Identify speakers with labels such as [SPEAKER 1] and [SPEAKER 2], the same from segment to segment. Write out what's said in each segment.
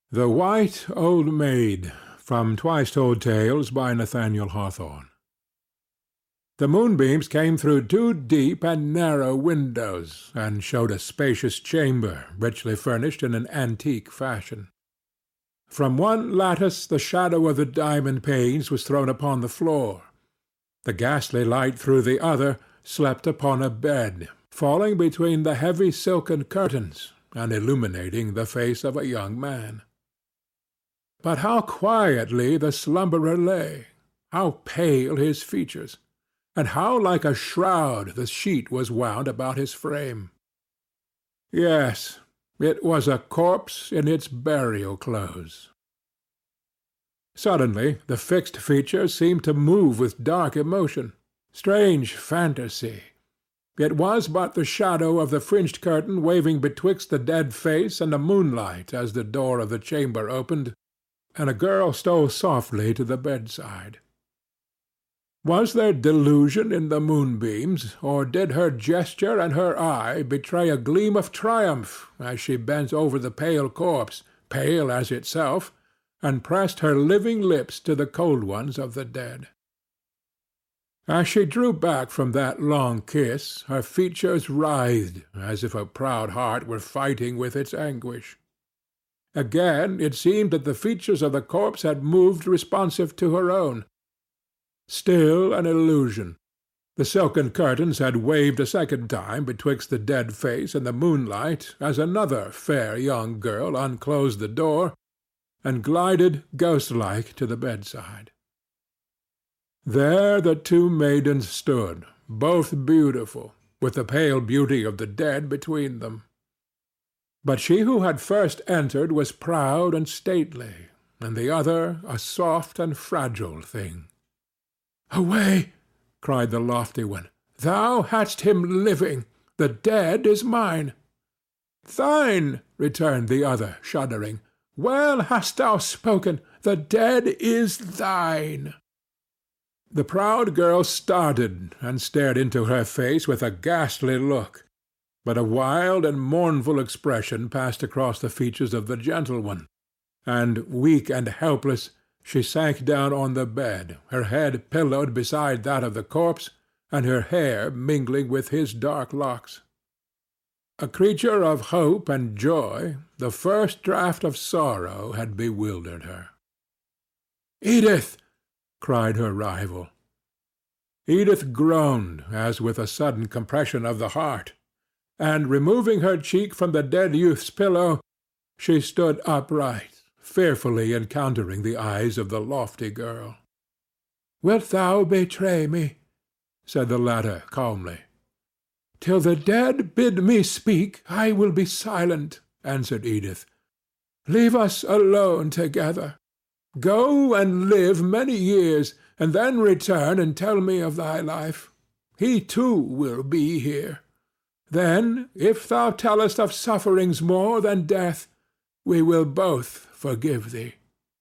[SPEAKER 1] The White Old Maid. From Twice Told Tales by Nathaniel Hawthorne. The moonbeams came through two deep and narrow windows, and showed a spacious chamber, richly furnished in an antique fashion. From one lattice the shadow of the diamond panes was thrown upon the floor. The ghastly light through the other slept upon a bed, falling between the heavy silken curtains, and illuminating the face of a young man. But how quietly the slumberer lay! How pale his features! And how like a shroud the sheet was wound about his frame! Yes, it was a corpse in its burial clothes. Suddenly the fixed features seemed to move with dark emotion. Strange fantasy! It was but the shadow of the fringed curtain waving betwixt the dead face and the moonlight as the door of the chamber opened, and a girl stole softly to the bedside. Was there delusion in the moonbeams, or did her gesture and her eye betray a gleam of triumph as she bent over the pale corpse, pale as itself, and pressed her living lips to the cold ones of the dead? As she drew back from that long kiss, her features writhed as if a proud heart were fighting with its anguish. Again it seemed that the features of the corpse had moved responsive to her own. Still an illusion. The silken curtains had waved a second time betwixt the dead face and the moonlight as another fair young girl unclosed the door and glided ghost-like to the bedside. There the two maidens stood, both beautiful, with the pale beauty of the dead between them. But she who had first entered was proud and stately, and the other a soft and fragile thing. "Away!" cried the lofty one. "Thou hadst him living. The dead is mine." "Thine," returned the other, shuddering. "Well hast thou spoken. The dead is thine." The proud girl started and stared into her face with a ghastly look. But a wild and mournful expression passed across the features of the gentle one, and, weak and helpless, she sank down on the bed, her head pillowed beside that of the corpse, and her hair mingling with his dark locks. A creature of hope and joy, the first draught of sorrow had bewildered her. "Edith!" cried her rival. Edith groaned, as with a sudden compression of the heart, and, removing her cheek from the dead youth's pillow, she stood upright, fearfully encountering the eyes of the lofty girl. "Wilt thou betray me?" said the latter calmly. "Till the dead bid me speak, I will be silent," answered Edith. "Leave us alone together. Go and live many years, and then return and tell me of thy life. He too will be here. Then, if thou tellest of sufferings more than death, we will both forgive thee."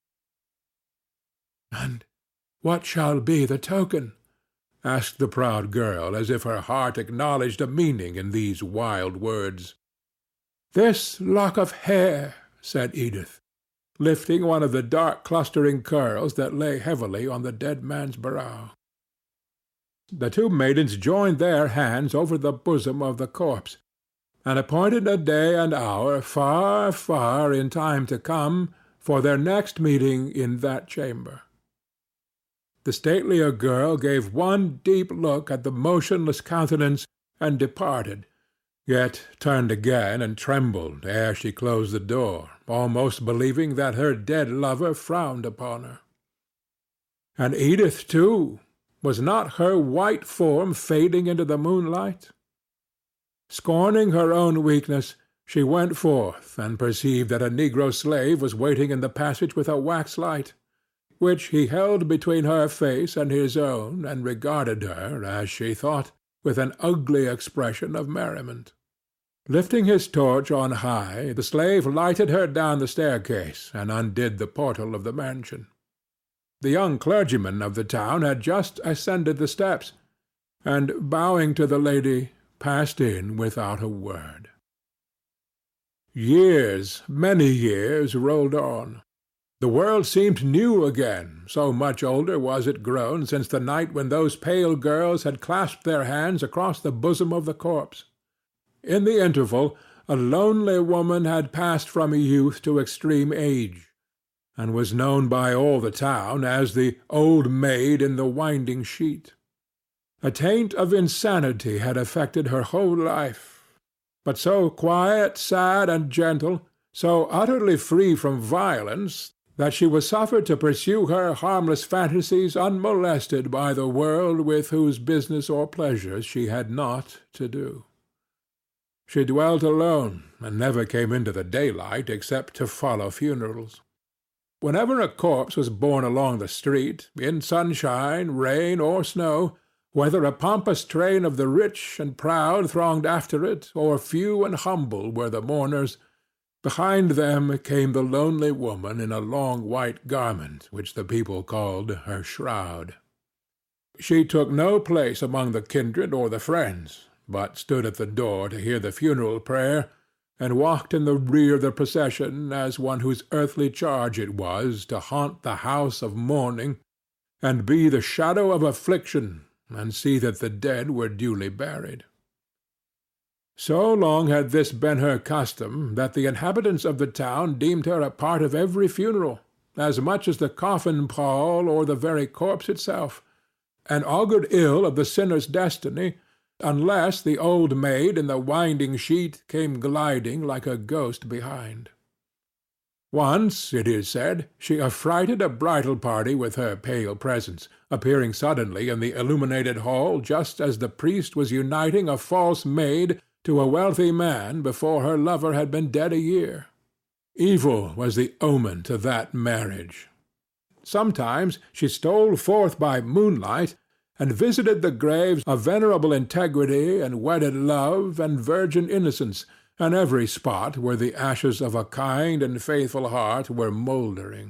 [SPEAKER 1] "And what shall be the token?" asked the proud girl, as if her heart acknowledged a meaning in these wild words. "This lock of hair," said Edith, lifting one of the dark clustering curls that lay heavily on the dead man's brow. The two maidens joined their hands over the bosom of the corpse, and appointed a day and hour far, far in time to come for their next meeting in that chamber. The statelier girl gave one deep look at the motionless countenance and departed, yet turned again and trembled ere she closed the door, almost believing that her dead lover frowned upon her. And Edith, too! Was not her white form fading into the moonlight? Scorning her own weakness, she went forth and perceived that a negro slave was waiting in the passage with a wax light, which he held between her face and his own, and regarded her, as she thought, with an ugly expression of merriment. Lifting his torch on high, the slave lighted her down the staircase and undid the portal of the mansion. The young clergyman of the town had just ascended the steps, and, bowing to the lady, passed in without a word. Years, many years, rolled on. The world seemed new again, so much older was it grown since the night when those pale girls had clasped their hands across the bosom of the corpse. In the interval a lonely woman had passed from youth to extreme age, and was known by all the town as the Old Maid in the Winding Sheet. A taint of insanity had affected her whole life, but so quiet, sad, and gentle, so utterly free from violence, that she was suffered to pursue her harmless fantasies unmolested by the world with whose business or pleasures she had naught to do. She dwelt alone, and never came into the daylight except to follow funerals. Whenever a corpse was borne along the street, in sunshine, rain, or snow, whether a pompous train of the rich and proud thronged after it, or few and humble were the mourners, behind them came the lonely woman in a long white garment which the people called her shroud. She took no place among the kindred or the friends, but stood at the door to hear the funeral prayer, and walked in the rear of the procession as one whose earthly charge it was to haunt the house of mourning, and be the shadow of affliction, and see that the dead were duly buried. So long had this been her custom that the inhabitants of the town deemed her a part of every funeral, as much as the coffin-pall or the very corpse itself, and augured ill of the sinner's destiny, unless the Old Maid in the Winding Sheet came gliding like a ghost behind. Once, it is said, she affrighted a bridal party with her pale presence, appearing suddenly in the illuminated hall just as the priest was uniting a false maid to a wealthy man before her lover had been dead a year. Evil was the omen to that marriage. Sometimes she stole forth by moonlight, and visited the graves of venerable integrity and wedded love and virgin innocence, and every spot where the ashes of a kind and faithful heart were mouldering.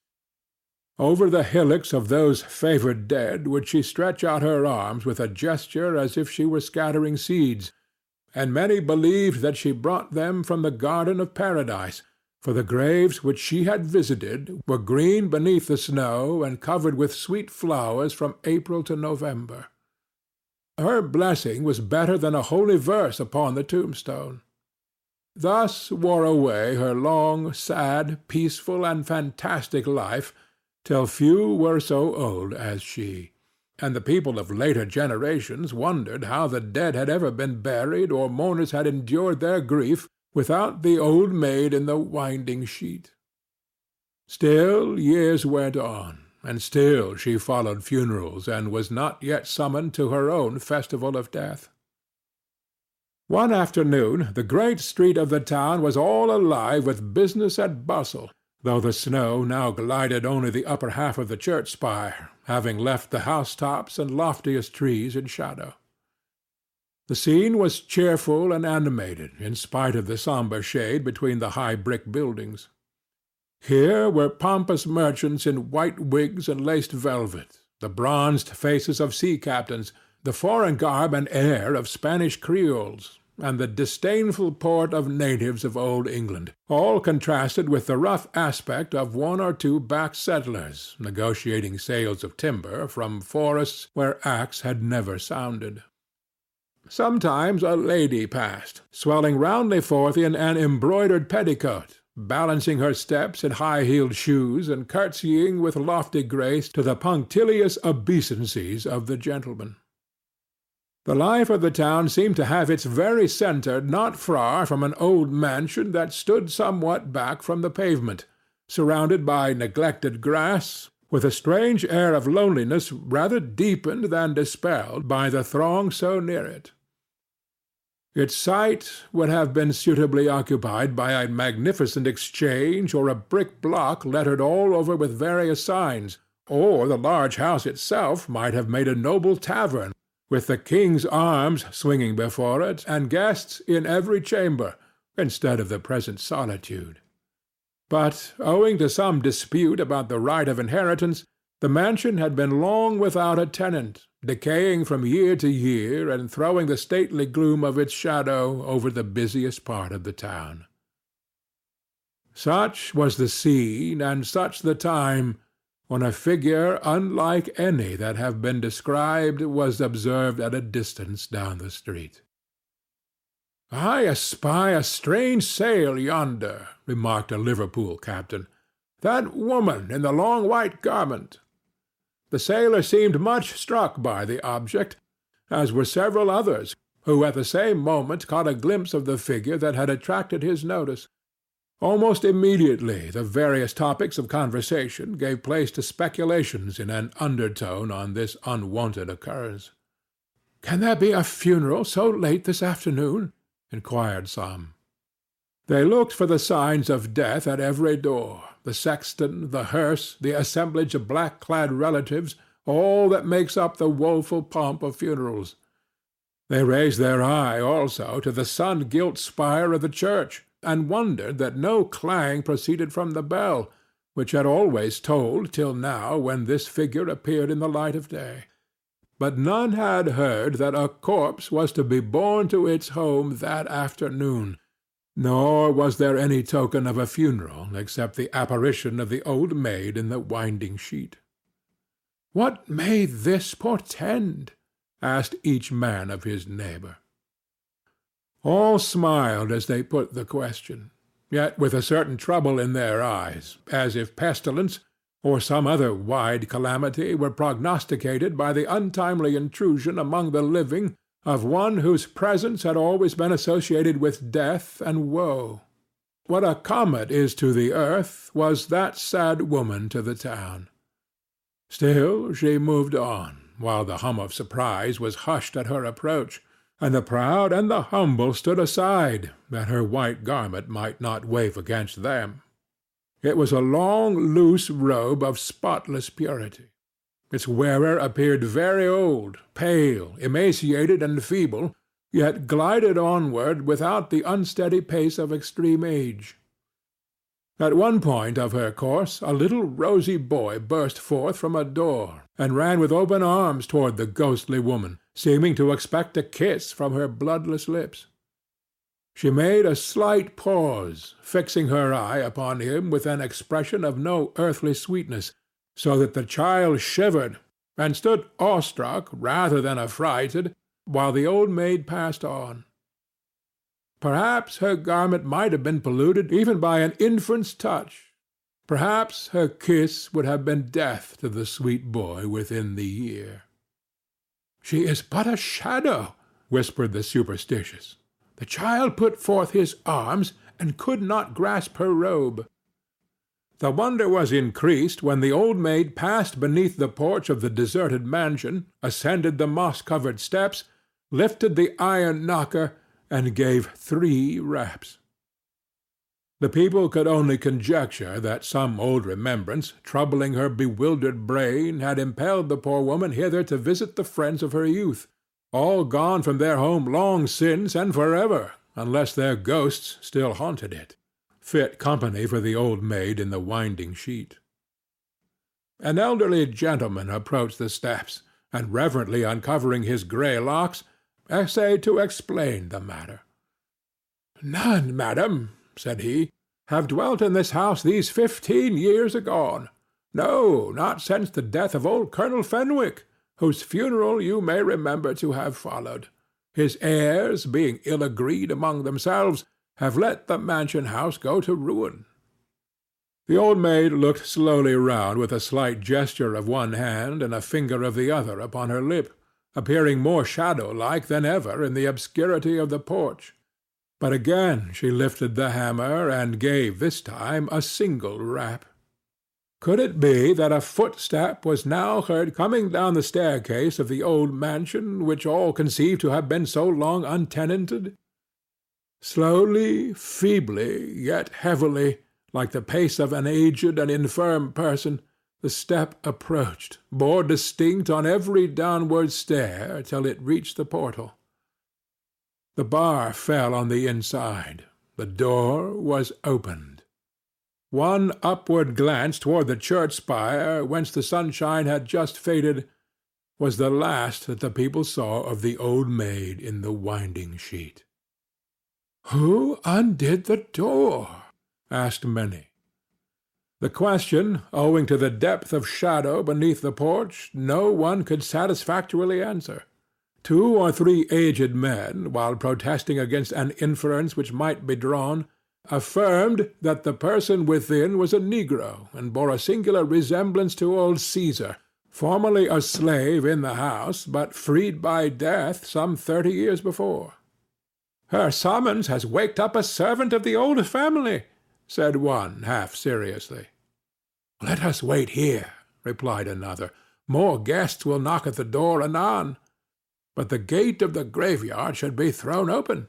[SPEAKER 1] Over the hillocks of those favored dead would she stretch out her arms with a gesture as if she were scattering seeds, and many believed that she brought them from the garden of paradise, for the graves which she had visited were green beneath the snow and covered with sweet flowers from April to November. Her blessing was better than a holy verse upon the tombstone. Thus wore away her long, sad, peaceful, and fantastic life, till few were so old as she, and the people of later generations wondered how the dead had ever been buried or mourners had endured their grief without the Old Maid in the Winding Sheet. Still years went on, and still she followed funerals, and was not yet summoned to her own festival of death. One afternoon the great street of the town was all alive with business and bustle, though the snow now glided only the upper half of the church spire, having left the housetops and loftiest trees in shadow. The scene was cheerful and animated, in spite of the sombre shade between the high brick buildings. Here were pompous merchants in white wigs and laced velvet, the bronzed faces of sea captains, the foreign garb and air of Spanish Creoles, and the disdainful port of natives of old England, all contrasted with the rough aspect of one or two back settlers negotiating sales of timber from forests where axe had never sounded. Sometimes a lady passed, swelling roundly forth in an embroidered petticoat, balancing her steps in high-heeled shoes, and curtsying with lofty grace to the punctilious obeisances of the gentleman. The life of the town seemed to have its very centre not far from an old mansion that stood somewhat back from the pavement, surrounded by neglected grass, with a strange air of loneliness rather deepened than dispelled by the throng so near it. Its site would have been suitably occupied by a magnificent exchange or a brick block lettered all over with various signs, or the large house itself might have made a noble tavern, with the King's Arms swinging before it, and guests in every chamber, instead of the present solitude. But, owing to some dispute about the right of inheritance, the mansion had been long without a tenant, decaying from year to year, and throwing the stately gloom of its shadow over the busiest part of the town. Such was the scene, and such the time, when a figure unlike any that have been described was observed at a distance down the street. "I espy a strange sail yonder," remarked a Liverpool captain. "That woman in the long white garment." The sailor seemed much struck by the object, as were several others, who at the same moment caught a glimpse of the figure that had attracted his notice. Almost immediately the various topics of conversation gave place to speculations in an undertone on this unwonted occurrence. "Can there be a funeral so late this afternoon?" inquired some. They looked for the signs of death at every door, the sexton, the hearse, the assemblage of black-clad relatives, all that makes up the woeful pomp of funerals. They raised their eye also to the sun-gilt spire of the church, and wondered that no clang proceeded from the bell, which had always tolled till now when this figure appeared in the light of day. But none had heard that a corpse was to be borne to its home that afternoon, nor was there any token of a funeral except the apparition of the old maid in the winding-sheet. "What may this portend?" asked each man of his neighbor. All smiled as they put the question, yet with a certain trouble in their eyes, as if pestilence, or some other wide calamity, were prognosticated by the untimely intrusion among the living of one whose presence had always been associated with death and woe. What a comet is to the earth was that sad woman to the town. Still she moved on, while the hum of surprise was hushed at her approach, and the proud and the humble stood aside, that her white garment might not wave against them. It was a long, loose robe of spotless purity. Its wearer appeared very old, pale, emaciated, and feeble, yet glided onward without the unsteady pace of extreme age. At one point of her course a little rosy boy burst forth from a door, and ran with open arms toward the ghostly woman, seeming to expect a kiss from her bloodless lips. She made a slight pause, fixing her eye upon him with an expression of no earthly sweetness, so that the child shivered, and stood awestruck rather than affrighted, while the old maid passed on. Perhaps her garment might have been polluted even by an infant's touch. Perhaps her kiss would have been death to the sweet boy within the year. "She is but a shadow," whispered the superstitious. "The child put forth his arms, and could not grasp her robe." The wonder was increased when the old maid passed beneath the porch of the deserted mansion, ascended the moss-covered steps, lifted the iron knocker, and gave 3 raps. The people could only conjecture that some old remembrance, troubling her bewildered brain, had impelled the poor woman hither to visit the friends of her youth, all gone from their home long since and forever, unless their ghosts still haunted it, fit company for the old maid in the winding-sheet. An elderly gentleman approached the steps, and reverently uncovering his grey locks, essayed to explain the matter. "None, madam," said he, "have dwelt in this house these 15 years agone. No, not since the death of old Colonel Fenwick, whose funeral you may remember to have followed. His heirs, being ill agreed among themselves, have let the mansion-house go to ruin." The old maid looked slowly round with a slight gesture of one hand and a finger of the other upon her lip, appearing more shadow-like than ever in the obscurity of the porch. But again she lifted the hammer, and gave, this time, a single rap. Could it be that a footstep was now heard coming down the staircase of the old mansion, which all conceived to have been so long untenanted? Slowly, feebly, yet heavily, like the pace of an aged and infirm person, the step approached, more distinct on every downward stair, till it reached the portal. The bar fell on the inside. The door was opened. One upward glance toward the church spire, whence the sunshine had just faded, was the last that the people saw of the old maid in the winding-sheet. "Who undid the door?" asked many. The question, owing to the depth of shadow beneath the porch, no one could satisfactorily answer. 2 or 3 aged men, while protesting against an inference which might be drawn, affirmed that the person within was a negro, and bore a singular resemblance to old Caesar, formerly a slave in the house, but freed by death some 30 years before. "Her summons has waked up a servant of the old family," said one, half seriously. "Let us wait here," replied another. "More guests will knock at the door anon. But the gate of the graveyard should be thrown open."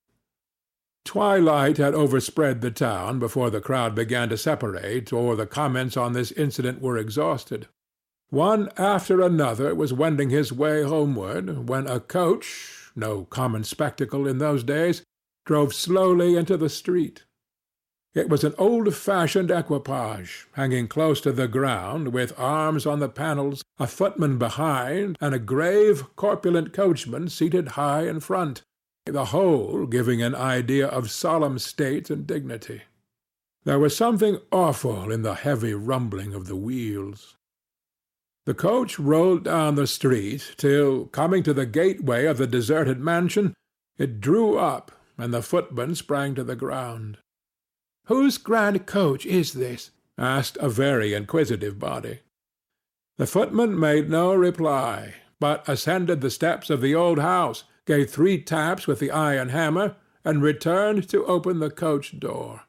[SPEAKER 1] Twilight had overspread the town before the crowd began to separate or the comments on this incident were exhausted. One after another was wending his way homeward, when a coach, no common spectacle in those days, drove slowly into the street. It was an old-fashioned equipage, hanging close to the ground, with arms on the panels, a footman behind, and a grave, corpulent coachman seated high in front, the whole giving an idea of solemn state and dignity. There was something awful in the heavy rumbling of the wheels. The coach rolled down the street till, coming to the gateway of the deserted mansion, it drew up, and the footman sprang to the ground. "Whose grand coach is this?" asked a very inquisitive body. The footman made no reply, but ascended the steps of the old house, gave 3 taps with the iron hammer, and returned to open the coach door.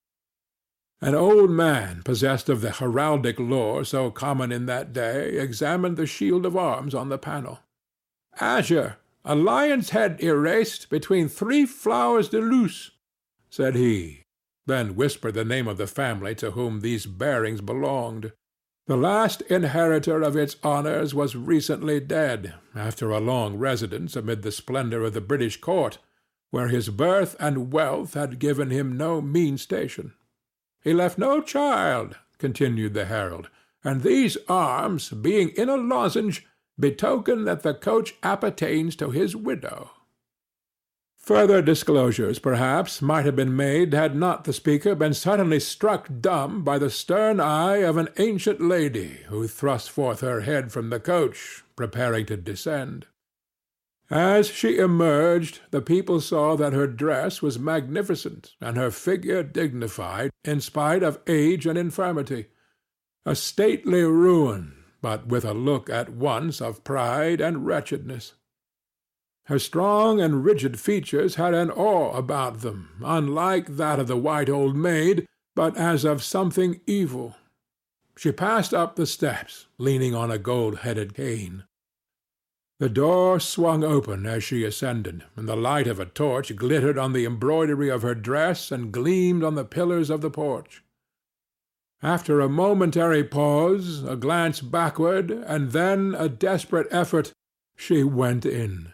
[SPEAKER 1] An old man, possessed of the heraldic lore so common in that day, examined the shield of arms on the panel. "Azure, a lion's head erased between 3 flowers de luce," said he, then whispered the name of the family to whom these bearings belonged. The last inheritor of its honours was recently dead, after a long residence amid the splendour of the British court, where his birth and wealth had given him no mean station. "He left no child," continued the herald, "and these arms, being in a lozenge, betoken that the coach appertains to his widow." Further disclosures, perhaps, might have been made had not the speaker been suddenly struck dumb by the stern eye of an ancient lady who thrust forth her head from the coach, preparing to descend. As she emerged, the people saw that her dress was magnificent and her figure dignified in spite of age and infirmity, a stately ruin, but with a look at once of pride and wretchedness. Her strong and rigid features had an awe about them, unlike that of the white old maid, but as of something evil. She passed up the steps, leaning on a gold-headed cane. The door swung open as she ascended, and the light of a torch glittered on the embroidery of her dress and gleamed on the pillars of the porch. After a momentary pause, a glance backward, and then a desperate effort, she went in.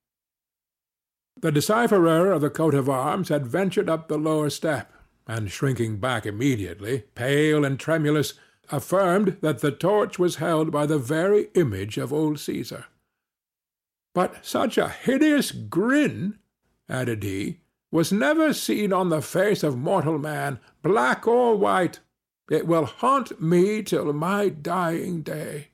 [SPEAKER 1] The decipherer of the coat of arms had ventured up the lower step, and shrinking back immediately, pale and tremulous, affirmed that the torch was held by the very image of old Caesar. "But such a hideous grin," added he, "was never seen on the face of mortal man, black or white. It will haunt me till my dying day."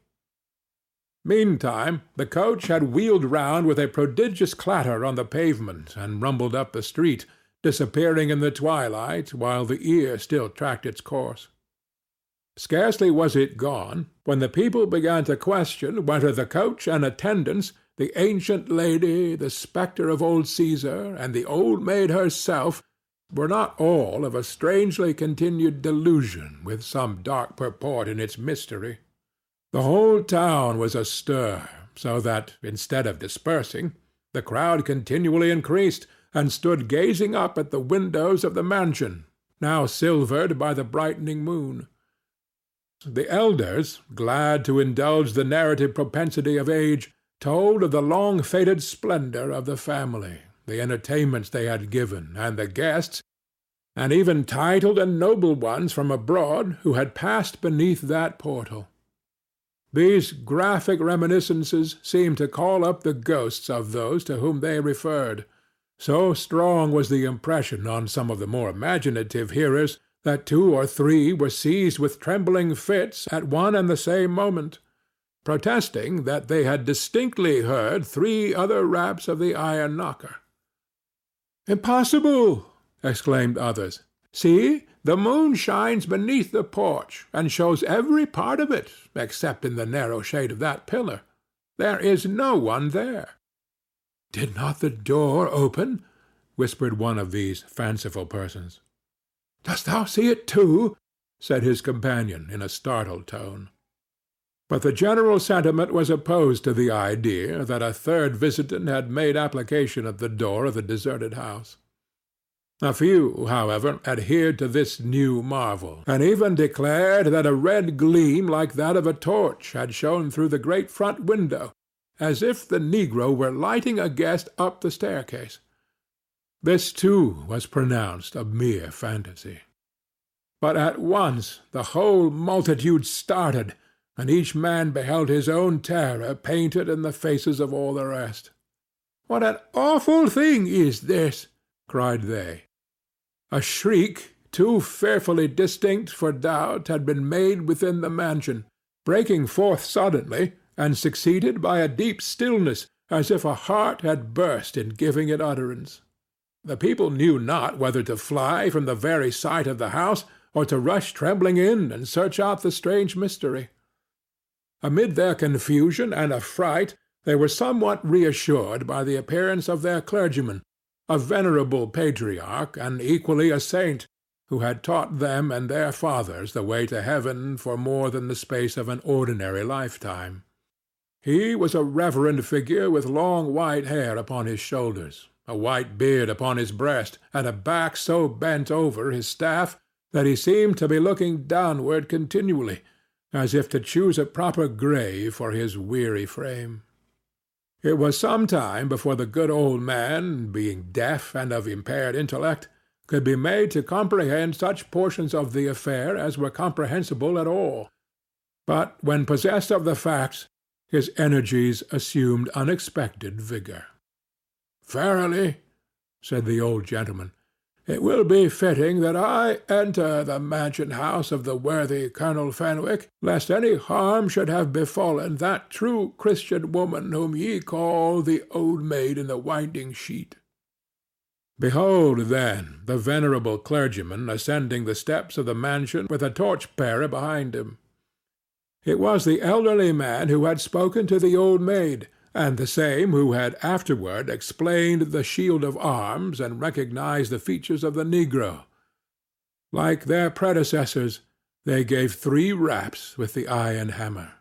[SPEAKER 1] Meantime the coach had wheeled round with a prodigious clatter on the pavement and rumbled up the street, disappearing in the twilight while the ear still tracked its course. Scarcely was it gone when the people began to question whether the coach and attendants, the ancient lady, the spectre of old Caesar, and the old maid herself, were not all of a strangely continued delusion with some dark purport in its mystery. The whole town was astir, so that, instead of dispersing, the crowd continually increased, and stood gazing up at the windows of the mansion, now silvered by the brightening moon. The elders, glad to indulge the narrative propensity of age, told of the long-faded splendor of the family, the entertainments they had given, and the guests, and even titled and noble ones from abroad who had passed beneath that portal. These graphic reminiscences seemed to call up the ghosts of those to whom they referred. So strong was the impression on some of the more imaginative hearers that 2 or 3 were seized with trembling fits at one and the same moment, protesting that they had distinctly heard 3 other raps of the iron knocker. "Impossible!" exclaimed others. "See, the moon shines beneath the porch, and shows every part of it, except in the narrow shade of that pillar. There is no one there." "Did not the door open?" whispered one of these fanciful persons. "Dost thou see it too?" said his companion in a startled tone. But the general sentiment was opposed to the idea that a third visitant had made application at the door of the deserted house. A few, however, adhered to this new marvel, and even declared that a red gleam like that of a torch had shone through the great front window, as if the negro were lighting a guest up the staircase. This, too, was pronounced a mere fantasy. But at once the whole multitude started, and each man beheld his own terror painted in the faces of all the rest. "What an awful thing is this!" cried they. A shriek, too fearfully distinct for doubt, had been made within the mansion, breaking forth suddenly, and succeeded by a deep stillness, as if a heart had burst in giving it utterance. The people knew not whether to fly from the very sight of the house, or to rush trembling in and search out the strange mystery. Amid their confusion and affright, they were somewhat reassured by the appearance of their clergyman, a venerable patriarch, and equally a saint, who had taught them and their fathers the way to heaven for more than the space of an ordinary lifetime. He was a reverend figure with long white hair upon his shoulders, a white beard upon his breast, and a back so bent over his staff that he seemed to be looking downward continually, as if to choose a proper grave for his weary frame. It was some time before the good old man, being deaf and of impaired intellect, could be made to comprehend such portions of the affair as were comprehensible at all. But when possessed of the facts, his energies assumed unexpected vigor. "Verily," said the old gentleman, "it will be fitting that I enter the mansion-house of the worthy Colonel Fenwick, lest any harm should have befallen that true Christian woman whom ye call the Old Maid in the Winding Sheet." Behold, then, the venerable clergyman ascending the steps of the mansion with a torch-bearer behind him. It was the elderly man who had spoken to the Old Maid, and the same who had afterward explained the shield of arms and recognized the features of the negro. Like their predecessors, they gave 3 raps with the iron hammer.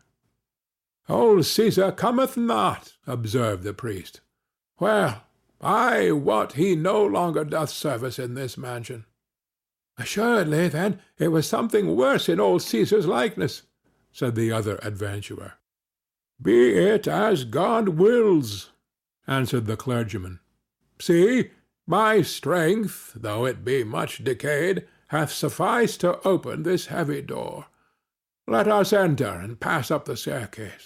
[SPEAKER 1] "Old Caesar cometh not," observed the priest. "Well, I wot he no longer doth service in this mansion." "Assuredly, then, it was something worse in old Caesar's likeness," said the other adventurer. "Be it as God wills," answered the clergyman. "See, my strength, though it be much decayed, hath sufficed to open this heavy door. Let us enter and pass up the staircase."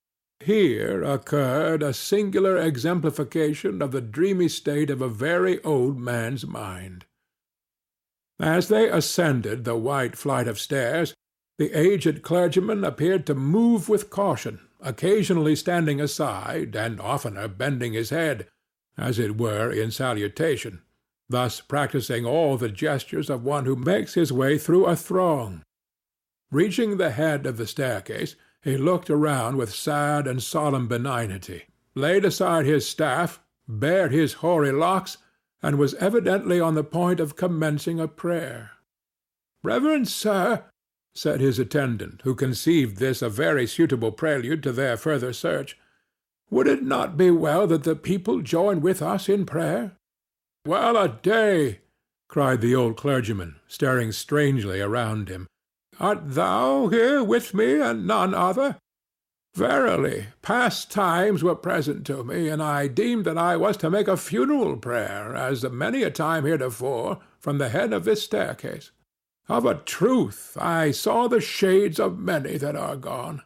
[SPEAKER 1] Here occurred a singular exemplification of the dreamy state of a very old man's mind. As they ascended the white flight of stairs, the aged clergyman appeared to move with caution, occasionally standing aside, and oftener bending his head, as it were in salutation, thus practising all the gestures of one who makes his way through a throng. Reaching the head of the staircase, he looked around with sad and solemn benignity, laid aside his staff, bared his hoary locks, and was evidently on the point of commencing a prayer. "Reverend sir," said his attendant, who conceived this a very suitable prelude to their further search, "would it not be well that the people join with us in prayer?" "Well a day!" cried the old clergyman, staring strangely around him. "Art thou here with me, and none other? Verily, past times were present to me, and I deemed that I was to make a funeral prayer, as many a time heretofore, from the head of this staircase. Of a truth, I saw the shades of many that are gone.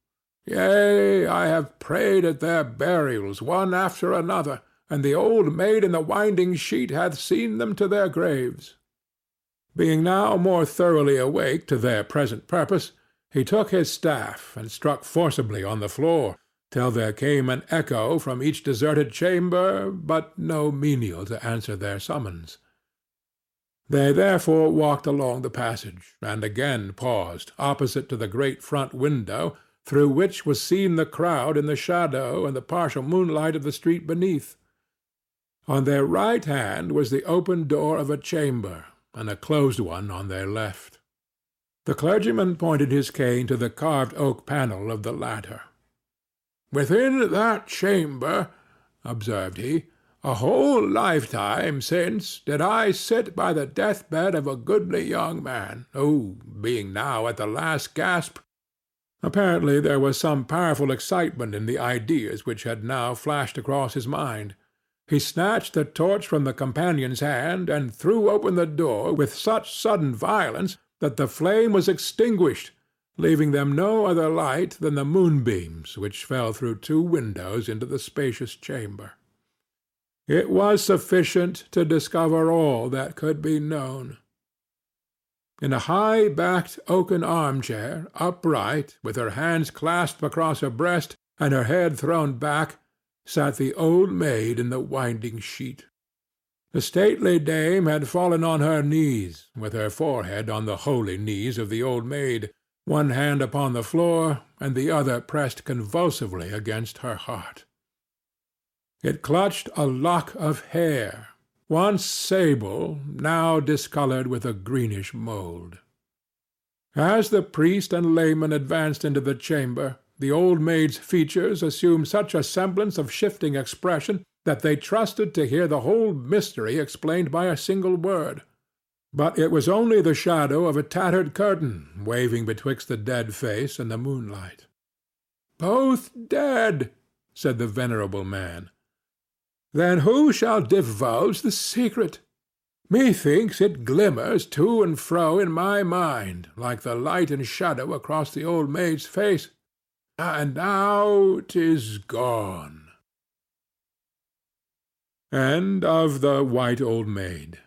[SPEAKER 1] Yea, I have prayed at their burials one after another, and the Old Maid in the Winding Sheet hath seen them to their graves. Being now more thoroughly awake to their present purpose, he took his staff and struck forcibly on the floor, till there came an echo from each deserted chamber, but no menial to answer their summons. They therefore walked along the passage, and again paused opposite to the great front window, through which was seen the crowd in the shadow and the partial moonlight of the street beneath. On their right hand was the open door of a chamber, and a closed one on their left. The clergyman pointed his cane to the carved oak panel of the latter. "Within that chamber," observed he, "a whole lifetime since did I sit by the death-bed of a goodly young man, who, being now at the last gasp—" Apparently there was some powerful excitement in the ideas which had now flashed across his mind. He snatched the torch from the companion's hand, and threw open the door with such sudden violence that the flame was extinguished, leaving them no other light than the moonbeams which fell through two windows into the spacious chamber. It was sufficient to discover all that could be known. In a high-backed oaken armchair, upright, with her hands clasped across her breast and her head thrown back, sat the old maid in the winding sheet. The stately dame had fallen on her knees, with her forehead on the holy knees of the old maid, one hand upon the floor and the other pressed convulsively against her heart. It clutched a lock of hair, once sable, now discolored with a greenish mould. As the priest and layman advanced into the chamber, the old maid's features assumed such a semblance of shifting expression that they trusted to hear the whole mystery explained by a single word. But it was only the shadow of a tattered curtain waving betwixt the dead face and the moonlight. "Both dead," said the venerable man. "Then who shall divulge the secret? Methinks it glimmers to and fro in my mind, like the light and shadow across the old maid's face. And now 'tis gone." End of The White Old Maid,